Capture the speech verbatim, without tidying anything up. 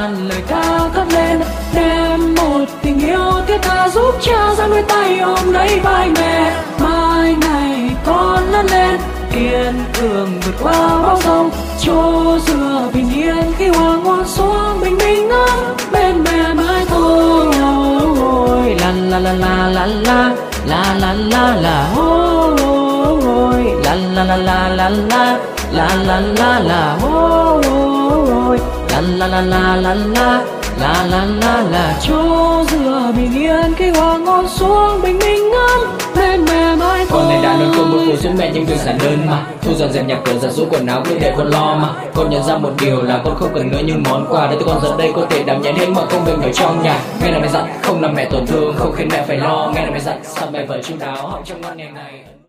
ngàn lời ca cất lên, đem một tình yêu thiết tha giúp cha ra đôi tay ôm lấy vai mẹ. Mai này con lớn lên kiên cường vượt qua bão giông, chỗ dựa bình yên khi hoàng hôn xuống, bình minh ngắm bên mẹ mãi thôi. La la la la la la la la la la ôi, la la la la la la la la la la ôi, la la la la la la la la la la. Chỗ dựa bình yên khi hoàng hôn xuống, bình minh ngắm bên mẹ mãi thôi. Con này đã lớn cơm bữa phụ giúp mẹ nhưng việc giản đơn mà, thu dọn dẹp nhà cửa giặt giũ quần áo cứ để con lo mà. Con nhận ra một điều là con không cần nữa những món quà để con giờ đây có thể đảm nhận hết mọi công việc ở trong nhà. Nghe là mẹ dặn không làm mẹ tổn thương, không khiến mẹ phải lo. Nghe là mẹ dặn sao mẹ vẫn chu đáo học trong ngon ngày này.